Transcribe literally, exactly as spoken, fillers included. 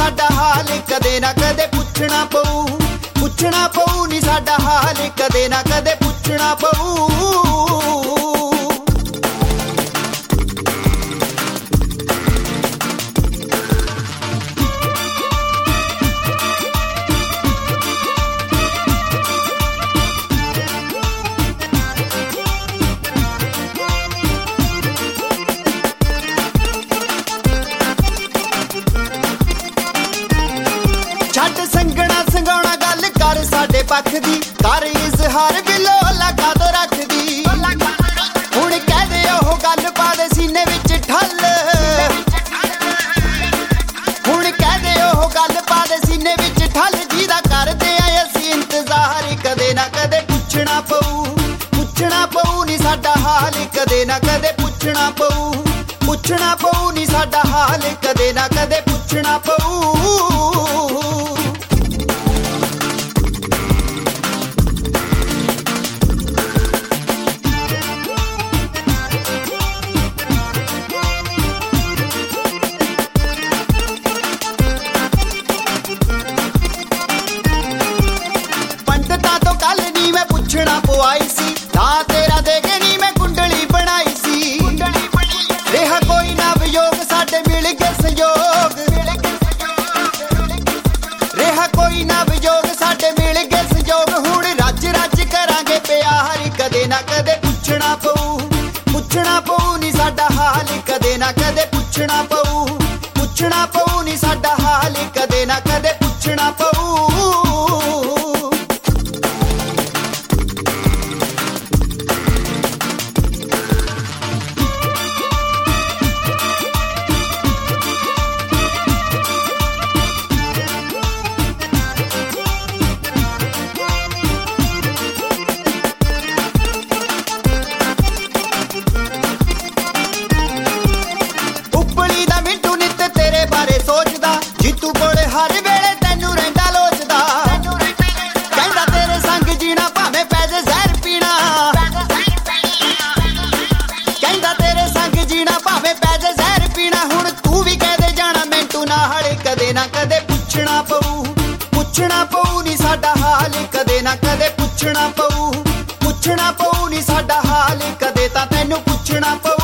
ਸਾਡਾ ਹਾਲ ਕਦੇ ਨਾ ਕਦੇ ਪੁੱਛਣਾ ਪਊ ਪੁੱਛਣਾ ਪਊ ਨੀ ਸਾਡਾ ਹਾਲ ਕਦੇ ਨਾ ਕਦੇ ਪੁੱਛਣਾ ਪਊ ਛੱਡ ਸੰਗਣਾ ਸੰਗਾਉਣਾ ਗੱਲ ਕਰ ਸਾਡੇ ਪੱਖ ਦੀ ਕਰ ਇਜ਼ਹਾਰ ਬਿਲੋਲਾ ਕਾਦੋਂ ਰੱਖਦੀ ਹੁਣ ਕਹਿ ਦੇ ਉਹ ਗੱਲ ਪਾ ਦੇ ਸੀਨੇ ਵਿੱਚ ਠੱਲ ਹੁਣ ਕਹਿ ਦੇ ਉਹ ਗੱਲ ਪਾ ਦੇ ਸੀਨੇ ਵਿੱਚ ਠੱਲ ਜਿਹਦਾ ਕਰਦੇ ਆ ਅਸੀਂ ਇੰਤਜ਼ਾਰ ਕਦੇ ਨਾ ਕਦੇ ਪੁੱਛਣਾ ਪਊ ਪੁੱਛਣਾ ਪਊ ਨੀ ਸਾਡਾ ਹਾਲ ਕਦੇ ਨਾ ਕਦੇ ਪੁੱਛਣਾ ਪਊ ਪੁੱਛਣਾ ਪਊ ਨੀ ਸਾਡਾ ਹਾਲ ਕਦੇ ਨਾ ਕਦੇ ਪੁੱਛਣਾ ਪਊ ਪੁੱਛਣਾ ਪਵਾਈ ਸੀ ਤਾਂ ਤੇਰਾ ਦੇ ਕੇ ਨੀ ਮੈਂ ਕੁੰਡਲੀ ਬਣਾਈ ਸੀ ਰਿਹਾ ਕੋਈ ਨਾ ਵਿਯੋਗ ਸਾਡੇ ਮਿਲ ਕੇ ਸੰਯੋਗ ਰਿਹਾ ਕੋਈ ਨਾ ਵਿਯੋਗ ਸਾਡੇ ਮਿਲ ਕੇ ਸੰਯੋਗ ਹੁਣ ਰੱਜ ਰੱਜ ਕਰਾਂਗੇ ਪਿਆਰ ਕਦੇ ਨਾ ਕਦੇ ਪੁੱਛਣਾ ਪਊ ਪੁੱਛਣਾ ਪਊ ਨੀ ਸਾਡਾ ਹਾਲ ਕਦੇ ਨਾ ਕਦੇ ਪੁੱਛਣਾ ਪਊ ਪੁੱਛਣਾ ਪਊ ਨੀ ਸਾਡਾ ਹਾਲ ਕਦੇ ਨਾ ਕਦੇ ਪੁੱਛਣਾ ਪਊ ਜੀਤੂ ਕੋਲੇ ਹਰ ਵੇਲੇ ਤੈਨੂੰ ਰਹਿੰਦਾ ਲੋਚਦਾ ਕਹਿੰਦਾ ਤੇਰੇ ਸੰਗ ਜੀਣਾ ਭਾਵੇਂ ਪੈ ਜੇ ਜ਼ਹਿਰ ਪੀਣਾ ਕਹਿੰਦਾ ਤੇਰੇ ਸੰਗ ਜੀਣਾ ਭਾਵੇਂ ਪੈ ਜੇ ਜ਼ਹਿਰ ਪੀਣਾ ਹੁਣ ਤੂੰ ਵੀ ਕਹਦੇ ਜਾਣਾ ਮਿੰਟੂ ਨਾਲ ਕਦੇ ਨਾ ਕਦੇ ਪੁੱਛਣਾ ਪਊ ਪੁੱਛਣਾ ਪਊ ਨੀ ਸਾਡਾ ਹਾਲ ਕਦੇ ਨਾ ਕਦੇ ਪੁੱਛਣਾ ਪਊ ਪੁੱਛਣਾ ਪਊ ਨੀ ਸਾਡਾ ਹਾਲ ਕਦੇ ਤਾਂ ਤੈਨੂੰ ਪੁੱਛਣਾ ਪਊ